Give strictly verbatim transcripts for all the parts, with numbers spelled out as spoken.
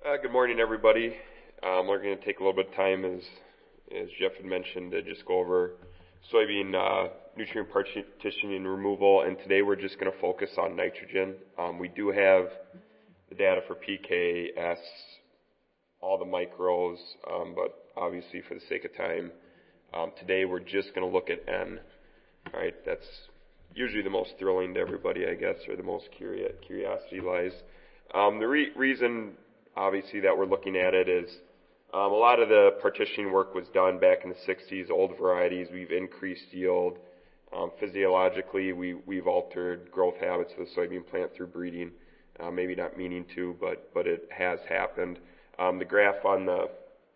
Uh, good morning, everybody. Um, we're going to take a little bit of time, as as Jeff had mentioned, to just go over soybean uh, nutrient partitioning removal. And today we're just going to focus on nitrogen. Um, we do have the data for P K, S, all the micros, um, but obviously for the sake of time, um, today we're just going to look at N. All right, that's usually the most thrilling to everybody, I guess, or the most curi- curiosity lies. Um, the re- reason, obviously, that we're looking at it is um, a lot of the partitioning work was done back in the sixties, old varieties. We've increased yield. Um, physiologically, we, we've altered growth habits of the soybean plant through breeding. Uh, maybe not meaning to, but but it has happened. Um, the graph on the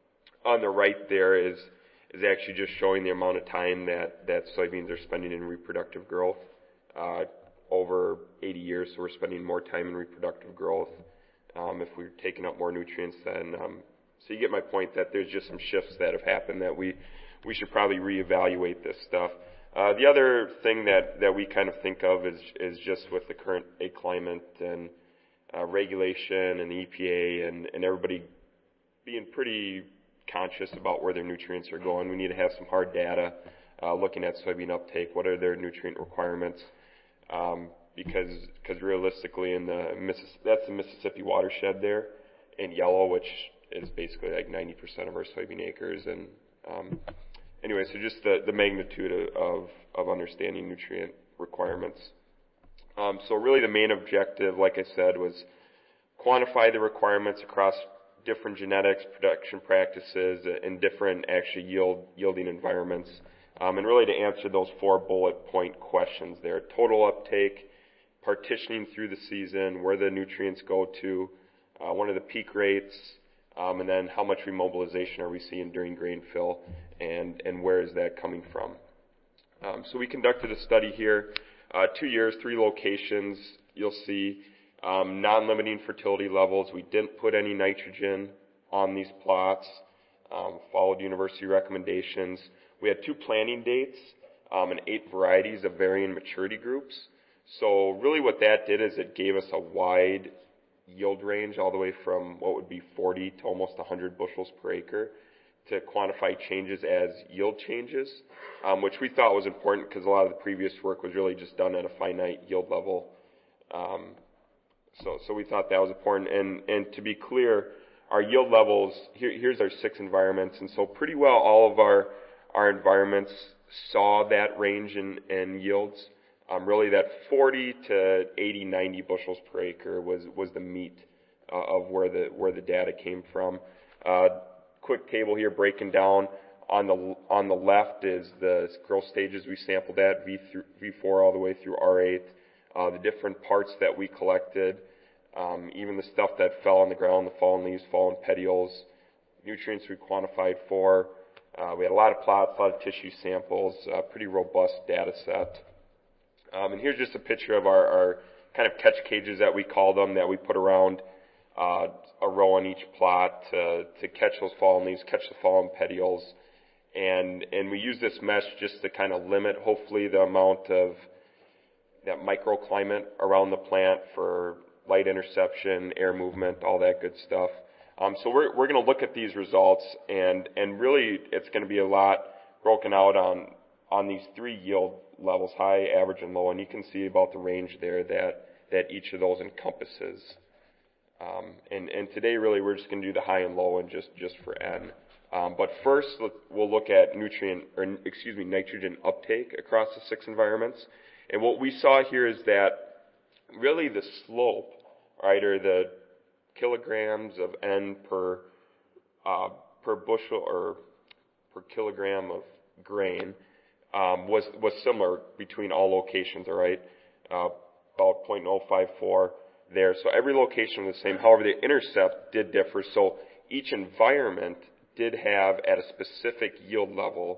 on the right there is is actually just showing the amount of time that, that soybeans are spending in reproductive growth. Uh, over eighty years, so we're spending more time in reproductive growth. Um, if we're taking up more nutrients, then um, so you get my point that there's just some shifts that have happened that we we should probably reevaluate this stuff. Uh, the other thing that, that we kind of think of is is just with the current ag climate and uh, regulation and the E P A and, and everybody being pretty conscious about where their nutrients are going. We need to have some hard data uh, looking at soybean uptake. What are their nutrient requirements? Um, because because realistically, in the Missis- that's the Mississippi watershed there in yellow, which is basically like ninety percent of our soybean acres. And um, anyway, so just the, the magnitude of, of understanding nutrient requirements. Um, so really the main objective, like I said, was quantify the requirements across different genetics, production practices, and different actually yield yielding environments. Um, and really to answer those four bullet point questions there: total uptake, partitioning through the season, where the nutrients go to, uh, what are the peak rates, um, and then how much remobilization are we seeing during grain fill, and, and where is that coming from. Um, so we conducted a study here, uh, two years, three locations. You'll see um, non-limiting fertility levels. We didn't put any nitrogen on these plots, um, followed university recommendations. We had two planting dates um, and eight varieties of varying maturity groups. So really what that did is it gave us a wide yield range all the way from what would be forty to almost one hundred bushels per acre to quantify changes as yield changes, um, which we thought was important because a lot of the previous work was really just done at a finite yield level. Um, so, so we thought that was important. And, and to be clear, our yield levels, here, here's our six environments, and so pretty well all of our Our environments saw that range in, in yields. Um, really, that forty to eighty, ninety bushels per acre was was the meat uh, of where the where the data came from. Uh, quick table here breaking down. On the on the left is the growth stages we sampled at, V through, V four all the way through R eight. Uh, the different parts that we collected, um, even the stuff that fell on the ground, the fallen leaves, fallen petioles, nutrients we quantified for. Uh, we had a lot of plots, a lot of tissue samples, uh, pretty robust data set. Um, and here's just a picture of our, our kind of catch cages that we call them, that we put around uh, a row on each plot to, to catch those fallen leaves, catch the fallen petioles. And, and we use this mesh just to kind of limit, hopefully, the amount of that microclimate around the plant for light interception, air movement, all that good stuff. Um, so we're, we're going to look at these results, and, and really it's going to be a lot broken out on, on these three yield levels, high, average, and low, and you can see about the range there that, that each of those encompasses. Um, and, and today really we're just going to do the high and low and just, just for N. Um, but first we'll look at nutrient, or excuse me, nitrogen uptake across the six environments. And what we saw here is that really the slope, right, or the kilograms of N per uh, per bushel or per kilogram of grain um, was was similar between all locations. All right, uh, about zero point zero five four there. So every location was the same. However, the intercept did differ. So each environment did have, at a specific yield level,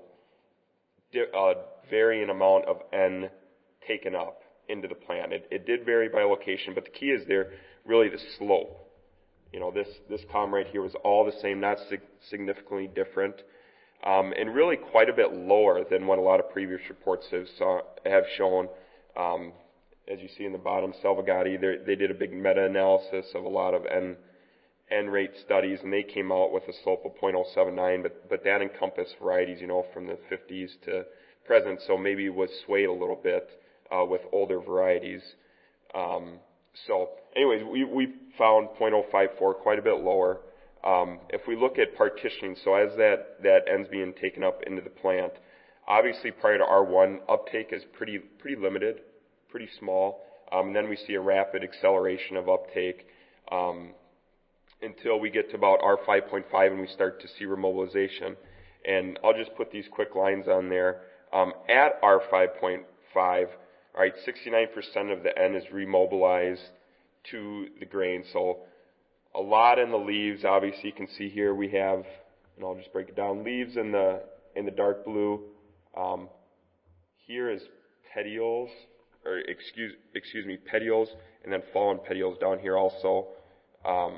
a varying amount of N taken up into the plant. It, it did vary by location, but the key is there really the slope. You know, this, this column right here was all the same, not sig- significantly different, um, and really quite a bit lower than what a lot of previous reports have, saw, have shown. Um, as you see in the bottom, Salvagati, they did a big meta-analysis of a lot of N, N rate studies, and they came out with a slope of zero point zero seven nine, but, but that encompassed varieties, you know, from the fifties to present, so maybe was swayed a little bit uh, with older varieties. Um, so anyways, we, we found zero point zero five four, quite a bit lower. Um, if we look at partitioning, so as that, that N's being taken up into the plant, obviously prior to R one, uptake is pretty, pretty limited, pretty small. Um, and then we see a rapid acceleration of uptake um, until we get to about R five point five and we start to see remobilization. And I'll just put these quick lines on there. Um, at R five point five, all right, sixty-nine percent of the N is remobilized to the grain. So a lot in the leaves. Obviously, you can see here we have, and I'll just break it down, leaves in the in the dark blue. Um, here is petioles, or excuse excuse me, petioles, and then fallen petioles down here also. Um,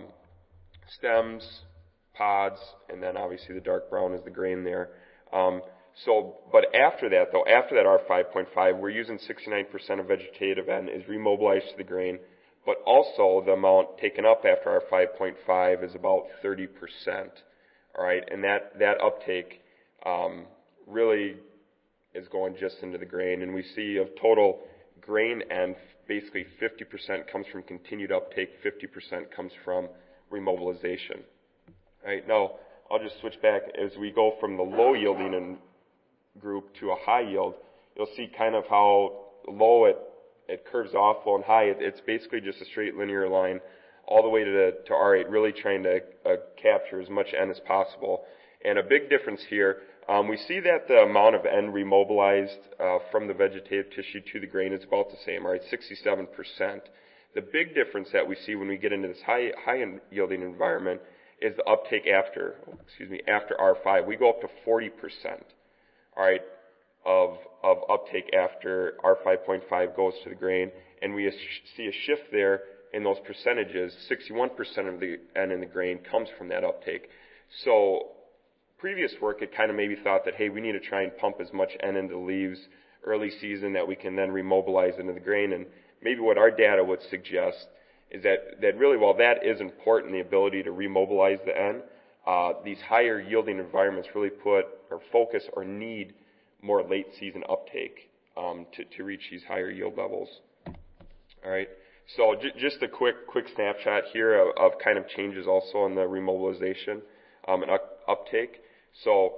stems, pods, and then obviously the dark brown is the grain there. Um, so, but after that, though, after that R five point five, we're using sixty-nine percent of vegetative N is remobilized to the grain, but also the amount taken up after R five point five is about thirty percent. All right, and that, that uptake um, really is going just into the grain, and we see of total grain N, basically fifty percent comes from continued uptake, fifty percent comes from remobilization. All right, now I'll just switch back as we go from the low yielding and group to a high yield. You'll see kind of how low it it curves off, low and high. It, it's basically just a straight linear line all the way to the, to R eight, really trying to uh, capture as much N as possible. And a big difference here, um, we see that the amount of N remobilized uh, from the vegetative tissue to the grain is about the same, right? sixty-seven percent. The big difference that we see when we get into this high high yielding environment is the uptake after, excuse me, after R five. We go up to forty percent, all right, of of uptake after R five point five goes to the grain, and we see a shift there in those percentages. sixty-one percent of the N in the grain comes from that uptake. So previous work had kind of maybe thought that, hey, we need to try and pump as much N into the leaves early season that we can then remobilize into the grain. And maybe what our data would suggest is that, that really, while that is important, the ability to remobilize the N, uh, these higher yielding environments really put or focus or need more late season uptake um, to, to reach these higher yield levels. All right. So j- just a quick quick snapshot here of, of kind of changes also in the remobilization um, and up- uptake. So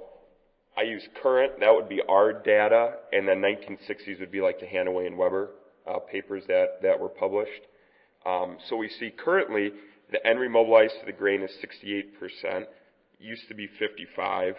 I use current, that would be our data, and then nineteen sixties would be like the Hanaway and Weber uh, papers that, that were published. Um, so we see currently the N remobilized to the grain is sixty-eight percent, used to be fifty-five.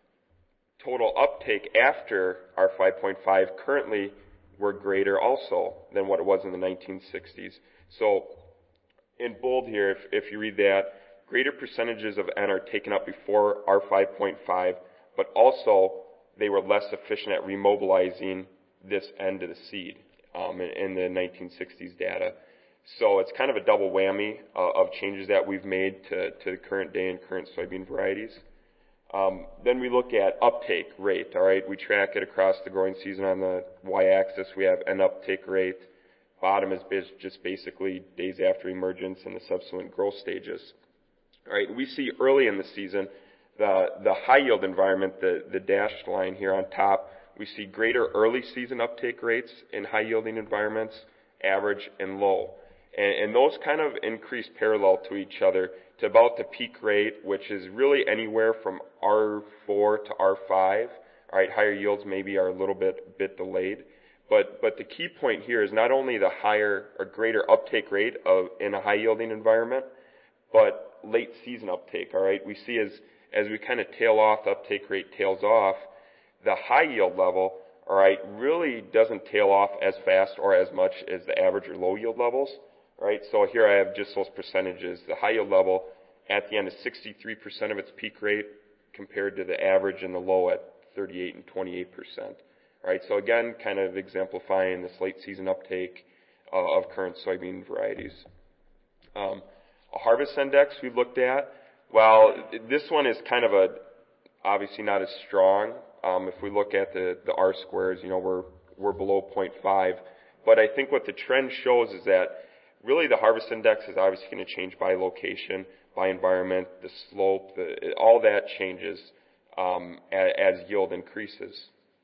Total uptake after R five point five currently were greater also than what it was in the nineteen sixties. So in bold here, if, if you read that, greater percentages of N are taken up before R five point five, but also they were less efficient at remobilizing this N to the seed um, in, in the nineteen sixties data. So it's kind of a double whammy uh, of changes that we've made to, to the current day and current soybean varieties. Um, then we look at uptake rate, all right? We track it across the growing season. On the y-axis, we have N uptake rate. Bottom is just basically days after emergence and the subsequent growth stages. All right, we see early in the season, the, the high yield environment, the, the dashed line here on top, we see greater early season uptake rates in high yielding environments, average and low. And, and those kind of increase parallel to each other to about the peak rate, which is really anywhere from R four to R five. All right, higher yields maybe are a little bit bit delayed, but but the key point here is not only the higher or greater uptake rate of in a high yielding environment, but late season uptake. All right, we see as as we kind of tail off, uptake rate tails off, the high yield level, all right, really doesn't tail off as fast or as much as the average or low yield levels. Right, so here I have just those percentages. The high yield level at the end is sixty-three percent of its peak rate compared to the average and the low at thirty-eight and twenty-eight percent. Right, so again, kind of exemplifying this late season uptake uh, of current soybean varieties. Um, a harvest index we looked at. Well, this one is kind of a obviously not as strong. Um, if we look at the, the R squares, you know, we're we're below zero point five. But I think what the trend shows is that really the harvest index is obviously going to change by location, by environment, the slope, the, all that changes um, as, as yield increases.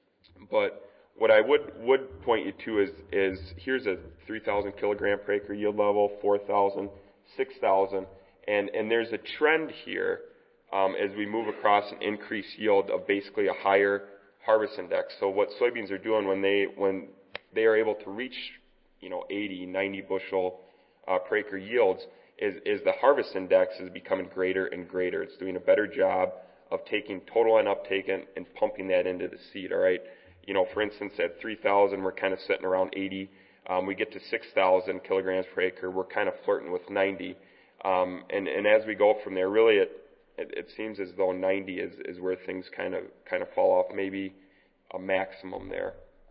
But what I would, would point you to is, is here's a three thousand kilogram per acre yield level, four thousand, six thousand, and, and there's a trend here um, as we move across an increased yield of basically a higher harvest index. So what soybeans are doing when they when they are able to reach, you know, eighty, ninety bushel uh, per acre yields, is, is the harvest index is becoming greater and greater. It's doing a better job of taking total N uptake and, and pumping that into the seed. All right. You know, for instance, at three thousand, we're kind of sitting around eighty. Um, we get to six thousand kilograms per acre, we're kind of flirting with ninety. Um, and, and as we go from there, really it, it, it seems as though ninety is, is where things kind of kind of fall off, maybe a maximum there.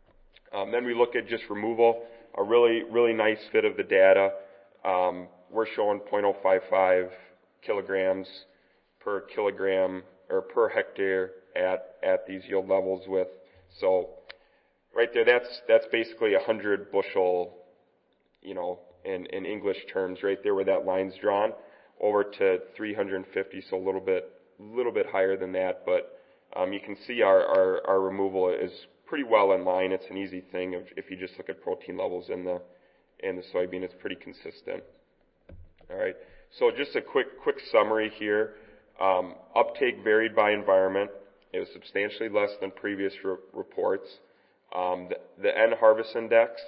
Um, then we look at just removal, a really, really nice fit of the data. Um, we're showing zero point zero five five kilograms per kilogram or per hectare at, at these yield levels with. So right there, that's that's basically a hundred bushel, you know, in, in English terms, right there where that line's drawn, over to three hundred fifty, so a little bit little bit higher than that. But um, you can see our, our, our removal is pretty well in line. It's an easy thing if, if you just look at protein levels in the in the soybean. It's pretty consistent. All right. So just a quick quick summary here. Um, uptake varied by environment. It was substantially less than previous re- reports. Um, the, the N harvest index,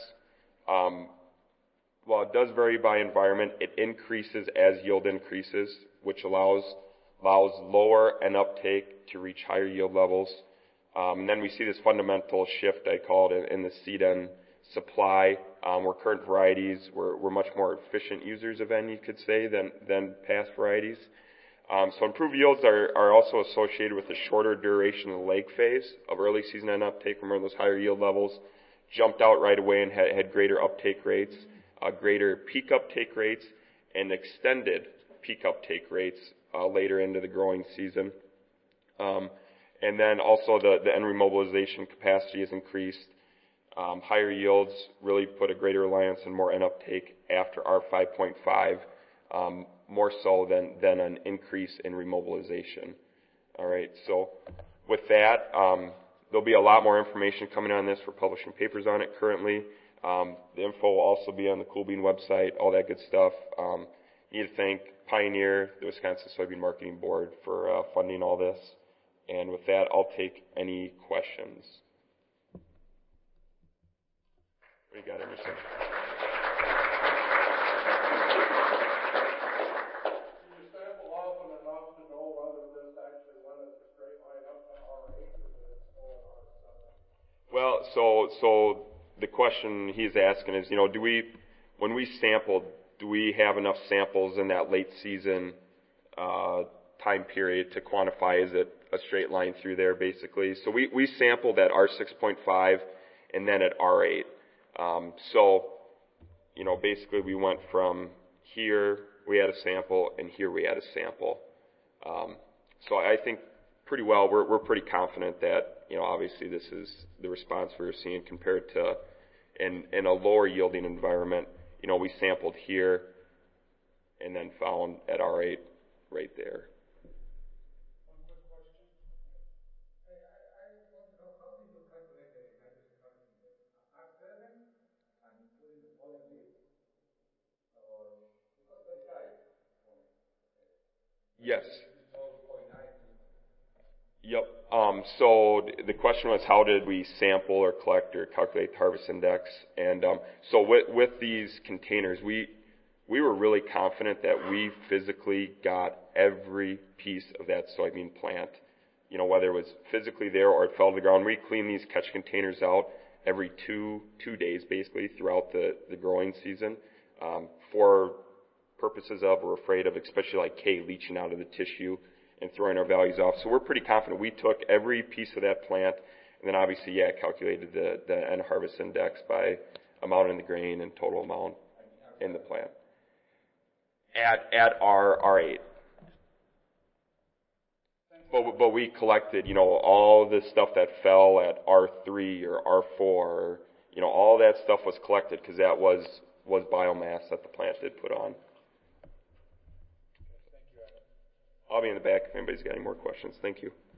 um, while it does vary by environment, it increases as yield increases, which allows allows lower N uptake to reach higher yield levels. Um, and then we see this fundamental shift, I call it, in, in the seed N supply, um, where current varieties were, were much more efficient users of N, you could say, than, than past varieties. Um, so improved yields are, are also associated with a shorter duration of the lag phase of early season N uptake. Remember, those higher yield levels jumped out right away and had, had greater uptake rates, uh, greater peak uptake rates, and extended peak uptake rates uh, later into the growing season. Um, and then also the, the N remobilization capacity has increased. Um, higher yields really put a greater reliance on more N uptake after R five point five. Um, more so than, than an increase in remobilization. All right, so with that, um, there'll be a lot more information coming on this. We're publishing papers on it currently. Um, the info will also be on the Cool Bean website, all that good stuff. Um, need to thank Pioneer, the Wisconsin Soybean Marketing Board, for uh, funding all this. And with that, I'll take any questions. What do you got, Emerson? Well, so so the question he's asking is, you know, do we, when we sampled, do we have enough samples in that late season uh, time period to quantify? Is it a straight line through there, basically? So we, we sampled at R six point five and then at R eight. Um, so, you know, basically we went from here we had a sample and here we had a sample. Um, so I think pretty well we're we're pretty confident that, you know, obviously this is the response we were seeing compared to in, in a lower yielding environment. You know, we sampled here and then found at R eight right there. One quick question. I, I, I want to know, how did you calculate the nitrogen content? R seven and what is the pollen lead? Or, because that's right. Yes. Yep. Um, so the question was, how did we sample or collect or calculate the harvest index? And um, so with, with these containers, we we were really confident that we physically got every piece of that soybean plant. You know, whether it was physically there or it fell to the ground. We clean these catch containers out every two two days, basically, throughout the, the growing season, um, for purposes of, we're afraid of, especially like K leaching out of the tissue and throwing our values off. So we're pretty confident we took every piece of that plant and then obviously, yeah, calculated the, the N harvest index by amount in the grain and total amount in the plant. At, at R, R eight. But, but we collected, you know, all the stuff that fell at R three or R four, or, you know, all that stuff was collected because that was, was biomass that the plant did put on. I'll be in the back if anybody's got any more questions. Thank you.